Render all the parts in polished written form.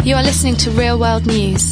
You are listening to Real World News.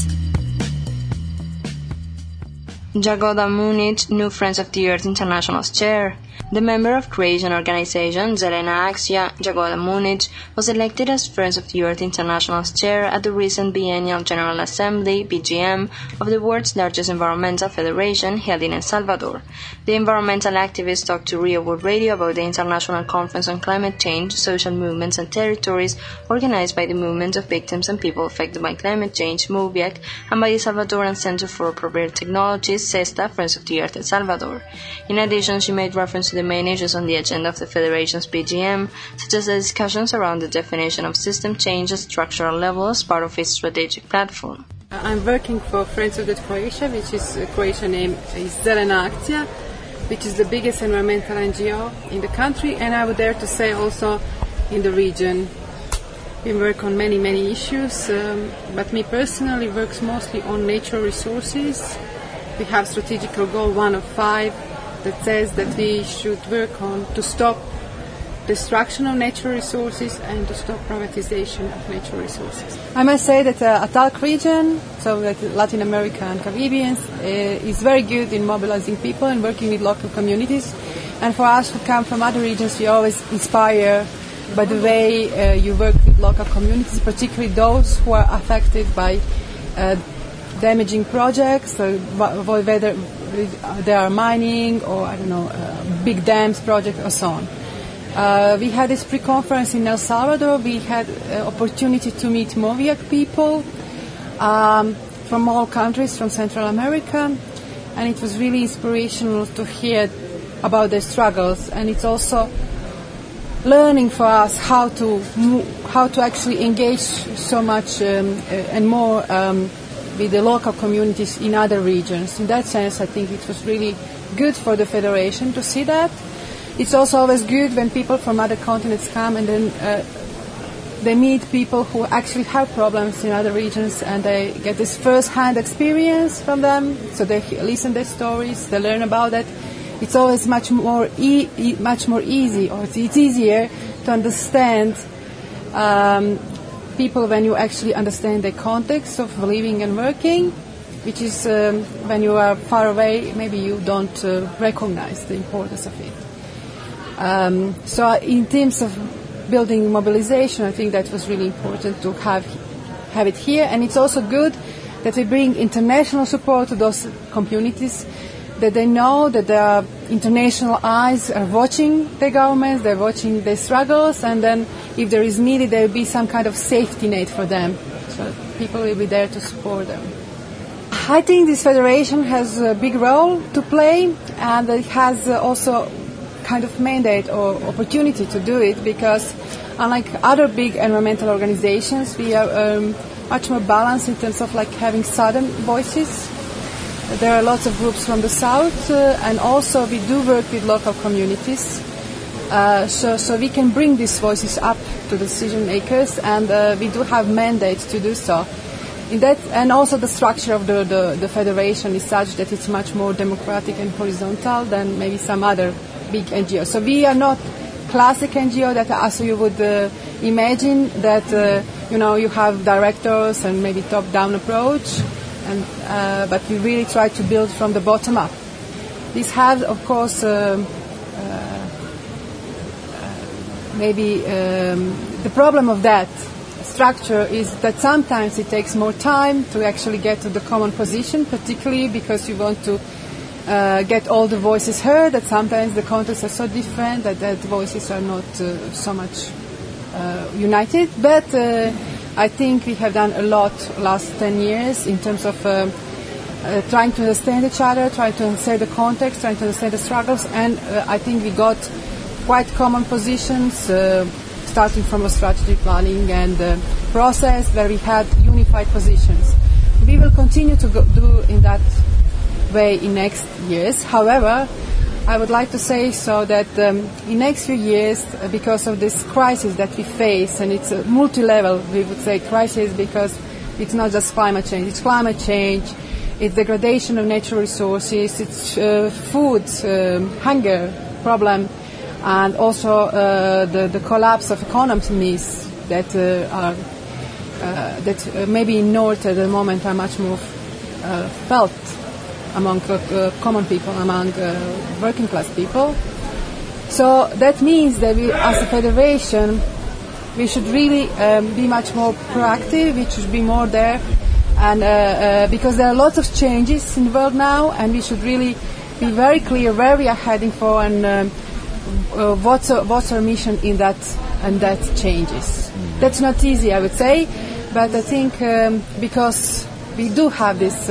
Jagoda Munic, new Friends of the Earth International's chair. The member of Croatian organization Zelena Akcija, Jagoda Munic, was elected as Friends of the Earth International's chair at the recent Biennial General Assembly (BGM) of the world's largest environmental federation held in El Salvador. The environmental activist talked to Real World Radio about the International Conference on Climate Change, Social Movements and Territories organized by the Movement of Victims and People Affected by Climate Change, MOVIAC, and by the Salvadoran Center for Appropriate Technologies, CESTA, Friends of the Earth El Salvador. In addition, she made reference to the main issues on the agenda of the Federation's BGM, such as the discussions around the definition of system change at structural level as part of its strategic platform. I'm working for Friends of the Croatia, which is Croatian name is Zelena Akcija, which is the biggest environmental NGO in the country, and I would dare to say also in the region. We work on many issues, but me personally works mostly on natural resources. We have strategical goal 1 of 5 that says that we should work on to stop destruction of natural resources and to stop privatization of natural resources. I must say that ATALC region, so that Latin America and Caribbean, is very good in mobilizing people and working with local communities. And for us who come from other regions, we always inspire by the way you work with local communities, particularly those who are affected by damaging projects, whether they are mining or, big dams project or so on. We had this pre-conference in El Salvador. We had opportunity to meet MOVIAC people from all countries, from Central America, and it was really inspirational to hear about their struggles. And it's also learning for us how to actually engage so much and more with the local communities in other regions. In that sense, I think it was really good for the Federation to see that. It's also always good when people from other continents come and then they meet people who actually have problems in other regions and they get this first-hand experience from them, so they listen their stories, they learn about it. It's always much more easy, or it's easier to understand people when you actually understand the context of living and working, which is when you are far away, maybe you don't recognize the importance of it. So in terms of building mobilization, I think that was really important to have it here, and it's also good that we bring international support to those communities, that they know that there are international eyes are watching the governments, they're watching their struggles, and then if there is needed, there will be some kind of safety net for them. So people will be there to support them. I think this federation has a big role to play, and it has also kind of mandate or opportunity to do it, because unlike other big environmental organizations, we are much more balanced in terms of having southern voices. There are lots of groups from the south, and also we do work with local communities. So we can bring these voices up to the decision makers, and we do have mandates to do so. And also the structure of the federation is such that it's much more democratic and horizontal than maybe some other big NGOs. So we are not classic NGO that as you would imagine that you have directors and maybe top-down approach. But we really try to build from the bottom up. This has, of course, maybe the problem of that structure is that sometimes it takes more time to actually get to the common position, particularly because you want to get all the voices heard, that sometimes the contexts are so different that voices are not so much united. But I think we have done a lot last 10 years in terms of trying to understand each other, trying to understand the context, trying to understand the struggles, and I think we got quite common positions, starting from a strategy planning and process where we had unified positions. We will continue to do in that way in next years. However, I would like to say so that in next few years, because of this crisis that we face, and it's a multi-level, we would say, crisis, because it's not just climate change, it's degradation of natural resources, it's food, hunger problem, and also the collapse of economies that are that maybe in North at the moment are much more felt among common people, among working class people. So that means that we, as a federation, we should really be much more proactive. We should be more there, and because there are lots of changes in the world now, and we should really be very clear where we are heading for and what's our mission in that, and that changes. That's not easy, I would say, but I think because we do have this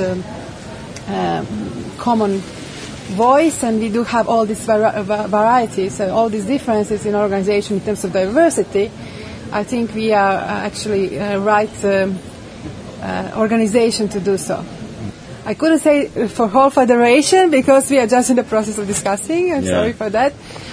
common voice, and we do have all these varieties, all these differences in organization in terms of diversity, I think we are actually right organization to do so. I couldn't say for whole federation because we are just in the process of discussing. I'm sorry for that.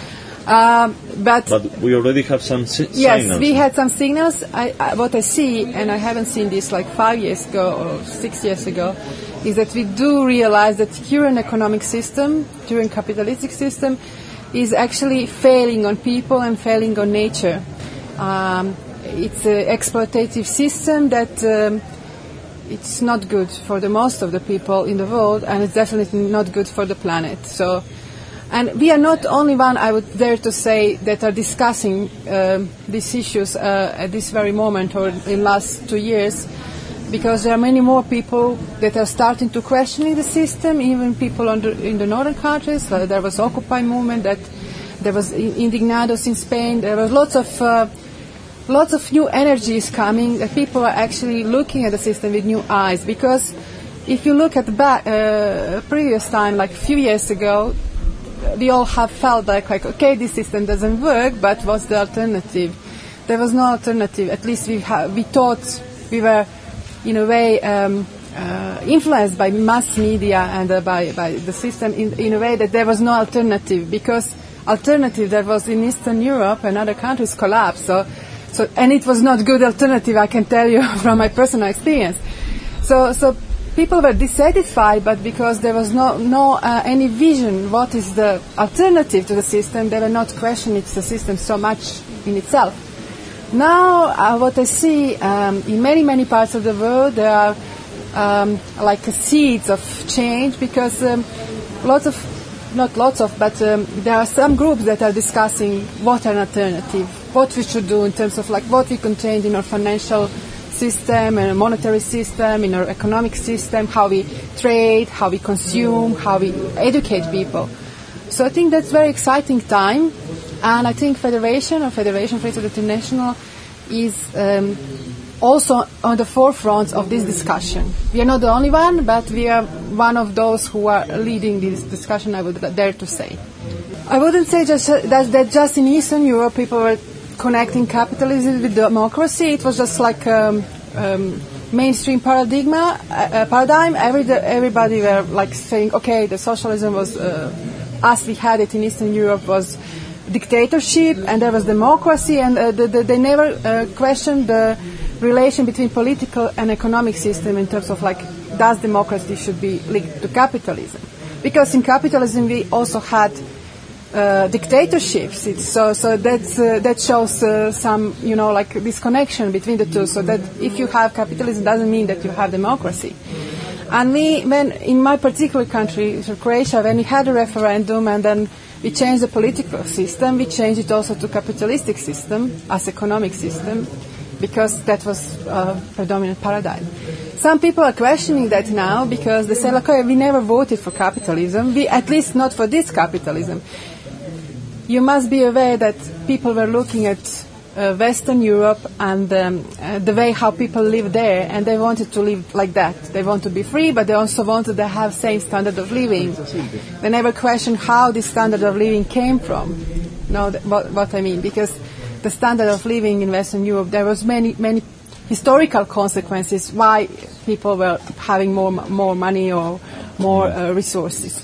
But we already have some signals. Yes, we had some signals. What I see, and I haven't seen this like 5 years ago or 6 years ago, is that we do realize that current economic system, current capitalistic system, is actually failing on people and failing on nature. It's an exploitative system that it's not good for the most of the people in the world, and it's definitely not good for the planet. So, and we are not only one, I would dare to say, that are discussing these issues at this very moment or in last 2 years, because there are many more people that are starting to questioning the system, even people in the northern countries. There was Occupy movement, that there was Indignados in Spain. There was lots of new energies coming. That people are actually looking at the system with new eyes. Because if you look at the previous time, like a few years ago, we all have felt like okay, this system doesn't work, but what's the alternative? There was no alternative. At least we thought we were, in a way, influenced by mass media and by the system in a way that there was no alternative, because alternative that was in Eastern Europe and other countries collapsed. So and it was not good alternative, I can tell you from my personal experience. So people were dissatisfied, but because there was no any vision what is the alternative to the system, they were not questioning the system so much in itself. Now, what I see in many parts of the world, there are like seeds of change, because but there are some groups that are discussing what an alternative, what we should do in terms of like what we can change in our financial system and monetary system, in our economic system, how we trade, how we consume, how we educate people. So I think that's very exciting time. And I think Federation Friends of the International is also on the forefront of this discussion. We are not the only one, but we are one of those who are leading this discussion, I would dare to say. I wouldn't say that just in Eastern Europe people were connecting capitalism with democracy. It was just like mainstream paradigm. Everybody were like saying, okay, the socialism was, as we had it in Eastern Europe, was dictatorship, and there was democracy, and they never questioned the relation between political and economic system in terms of like, does democracy should be linked to capitalism? Because in capitalism we also had dictatorships. So that shows some, like this connection between the two. So that if you have capitalism, doesn't mean that you have democracy. And when in my particular country, so Croatia, when we had a referendum and then we changed the political system, we changed it also to capitalistic system as economic system, because that was a predominant paradigm. Some people are questioning that now because they say, okay, we never voted for capitalism, at least not for this capitalism. You must be aware that people were looking at Western Europe and the way how people live there, and they wanted to live like that. They want to be free, but they also wanted to have same standard of living. They never questioned how this standard of living came from. What I mean, because the standard of living in Western Europe, there was many historical consequences why people were having more money or more resources.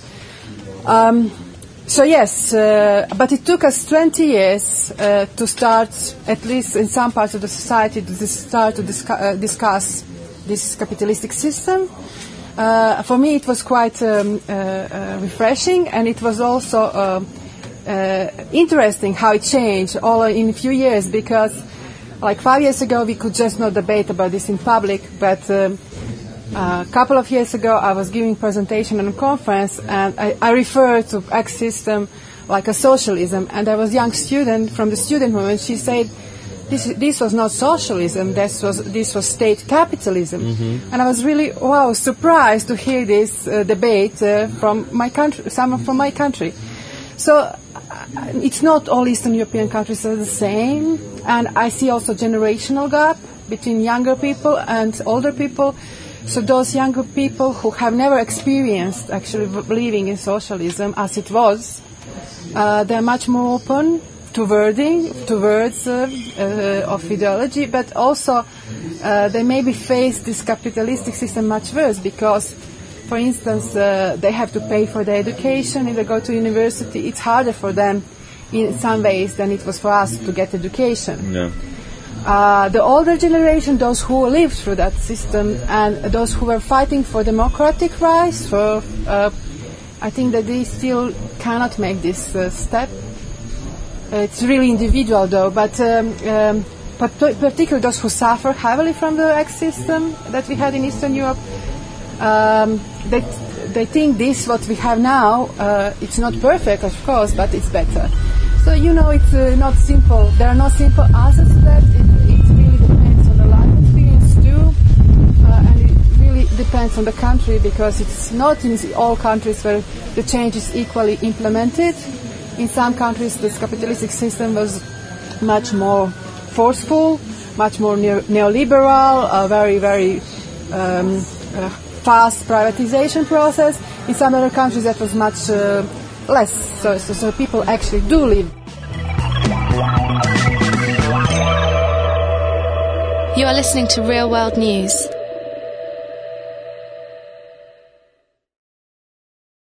So yes, but it took us 20 years to start, at least in some parts of the society, to start to discuss this capitalistic system. For me, it was quite refreshing, and it was also interesting how it changed all in a few years, because Like 5 years ago, we could just not debate about this in public, but a couple of years ago, I was giving presentation on a conference, and I referred to X system like a socialism, and there was a young student from the student movement. She said, this was not socialism, this was state capitalism. Mm-hmm. And I was really, surprised to hear this debate from my country, someone from my country. So it's not all Eastern European countries are the same, and I see also generational gap between younger people and older people. So those younger people who have never experienced actually believing in socialism as it was, they're much more open to words of ideology, but also they maybe face this capitalistic system much worse because, for instance, they have to pay for their education. If they go to university, it's harder for them in some ways than it was for us to get education. Yeah. The older generation, those who lived through that system and those who were fighting for democratic rights, I think that they still cannot make this step. It's really individual though, but particularly those who suffer heavily from the X system that we had in Eastern Europe, they think this, what we have now, it's not perfect, of course, but it's better. So, it's not simple. There are no simple answers to that. It really depends on the life experience too, and it really depends on the country because it's not in all countries where the change is equally implemented. In some countries, this capitalistic system was much more forceful, much more neoliberal, a very, very fast privatization process. In some other countries, that was much less. So people actually do live. You are listening to Real World News.